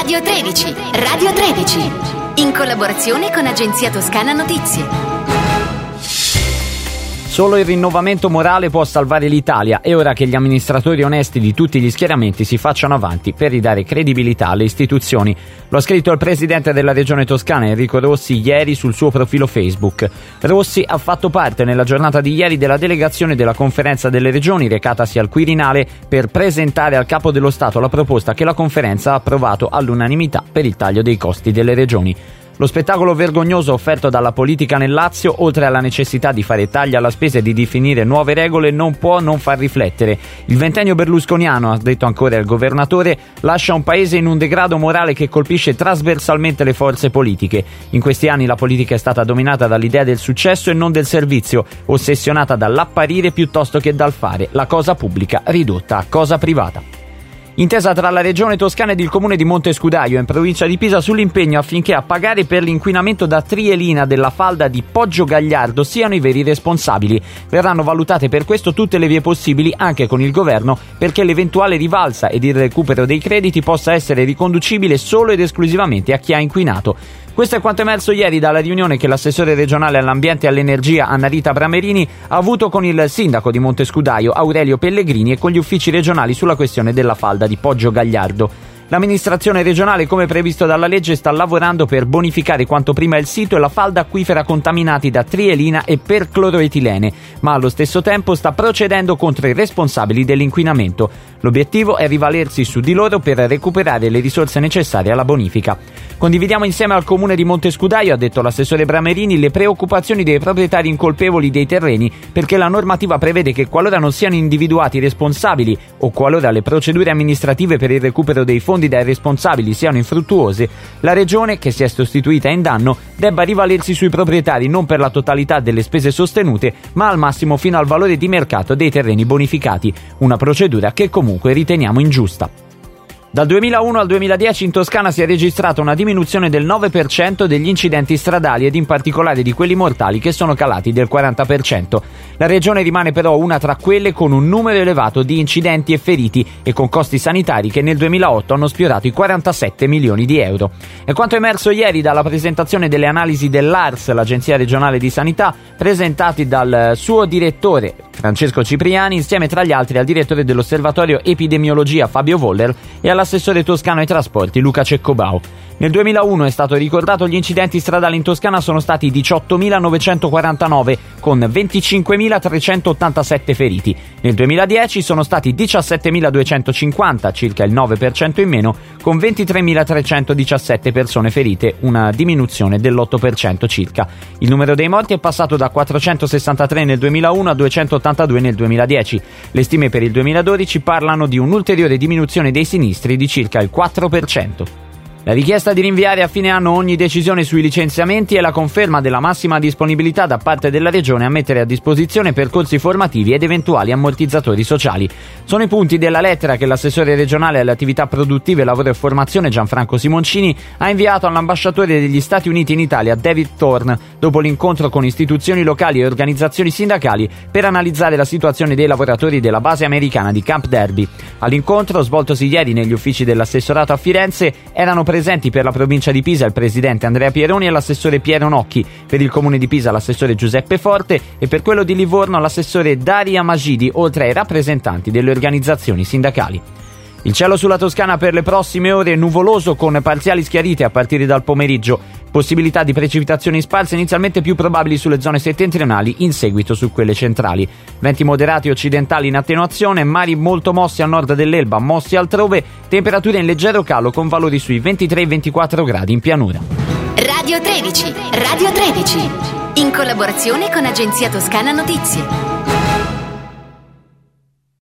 Radio 13, Radio 13, in collaborazione con Agenzia Toscana Notizie. Solo il rinnovamento morale può salvare l'Italia. È ora che gli amministratori onesti di tutti gli schieramenti si facciano avanti per ridare credibilità alle istituzioni. Lo ha scritto il presidente della Regione Toscana, Enrico Rossi, ieri sul suo profilo Facebook. Rossi ha fatto parte nella giornata di ieri della delegazione della Conferenza delle Regioni recatasi al Quirinale per presentare al Capo dello Stato la proposta che la Conferenza ha approvato all'unanimità per il taglio dei costi delle regioni. Lo spettacolo vergognoso offerto dalla politica nel Lazio, oltre alla necessità di fare tagli alla spesa e di definire nuove regole, non può non far riflettere. Il ventennio berlusconiano, ha detto ancora il governatore, lascia un paese in un degrado morale che colpisce trasversalmente le forze politiche. In questi anni la politica è stata dominata dall'idea del successo e non del servizio, ossessionata dall'apparire piuttosto che dal fare, la cosa pubblica ridotta a cosa privata. Intesa tra la Regione Toscana ed il Comune di Montescudaio in provincia di Pisa sull'impegno affinché a pagare per l'inquinamento da trielina della falda di Poggio Gagliardo siano i veri responsabili. Verranno valutate per questo tutte le vie possibili anche con il governo perché l'eventuale rivalsa ed il recupero dei crediti possa essere riconducibile solo ed esclusivamente a chi ha inquinato. Questo è quanto emerso ieri dalla riunione che l'assessore regionale all'ambiente e all'energia Anna Rita Bramerini ha avuto con il sindaco di Montescudaio Aurelio Pellegrini e con gli uffici regionali sulla questione della falda di Poggio Gagliardo. L'amministrazione regionale, come previsto dalla legge, sta lavorando per bonificare quanto prima il sito e la falda acquifera contaminati da trielina e percloroetilene, ma allo stesso tempo sta procedendo contro i responsabili dell'inquinamento. L'obiettivo è rivalersi su di loro per recuperare le risorse necessarie alla bonifica. Condividiamo insieme al Comune di Montescudaio, ha detto l'assessore Bramerini, le preoccupazioni dei proprietari incolpevoli dei terreni perché la normativa prevede che qualora non siano individuati i responsabili o qualora le procedure amministrative per il recupero dei fondi dai responsabili siano infruttuose, la Regione, che si è sostituita in danno, debba rivalersi sui proprietari non per la totalità delle spese sostenute, ma al massimo fino al valore di mercato dei terreni bonificati, una procedura che comunque riteniamo ingiusta. Dal 2001 al 2010 in Toscana si è registrata una diminuzione del 9% degli incidenti stradali ed in particolare di quelli mortali che sono calati del 40%. La regione rimane però una tra quelle con un numero elevato di incidenti e feriti e con costi sanitari che nel 2008 hanno sfiorato i 47 milioni di euro. È quanto emerso ieri dalla presentazione delle analisi dell'ARS, l'Agenzia regionale di sanità, presentati dal suo direttore Francesco Cipriani insieme tra gli altri al direttore dell'Osservatorio Epidemiologia Fabio Voller e all'assessore toscano ai trasporti Luca Ceccobau. Nel 2001 è stato ricordato gli incidenti stradali in Toscana sono stati 18.949 con 25.387 feriti. Nel 2010 sono stati 17.250, circa il 9% in meno, con 23.317 persone ferite, una diminuzione dell'8% circa. Il numero dei morti è passato da 463 nel 2001 a 282 nel 2010. Le stime per il 2012 parlano di un'ulteriore diminuzione dei sinistri di circa il 4%. La richiesta di rinviare a fine anno ogni decisione sui licenziamenti è la conferma della massima disponibilità da parte della Regione a mettere a disposizione percorsi formativi ed eventuali ammortizzatori sociali. Sono i punti della lettera che l'assessore regionale alle attività produttive, lavoro e formazione Gianfranco Simoncini ha inviato all'ambasciatore degli Stati Uniti in Italia David Thorne dopo l'incontro con istituzioni locali e organizzazioni sindacali per analizzare la situazione dei lavoratori della base americana di Camp Derby. All'incontro, svoltosi ieri negli uffici dell'assessorato a Firenze, erano presenti per la provincia di Pisa il presidente Andrea Pieroni e l'assessore Piero Nocchi, per il comune di Pisa l'assessore Giuseppe Forte e per quello di Livorno l'assessore Daria Magidi, oltre ai rappresentanti delle organizzazioni sindacali. Il cielo sulla Toscana per le prossime ore è nuvoloso con parziali schiarite a partire dal pomeriggio. Possibilità di precipitazioni sparse inizialmente più probabili sulle zone settentrionali, in seguito su quelle centrali. Venti moderati occidentali in attenuazione, mari molto mossi a nord dell'Elba, mossi altrove, temperature in leggero calo con valori sui 23-24 gradi in pianura. Radio 13, Radio 13, in collaborazione con Agenzia Toscana Notizie.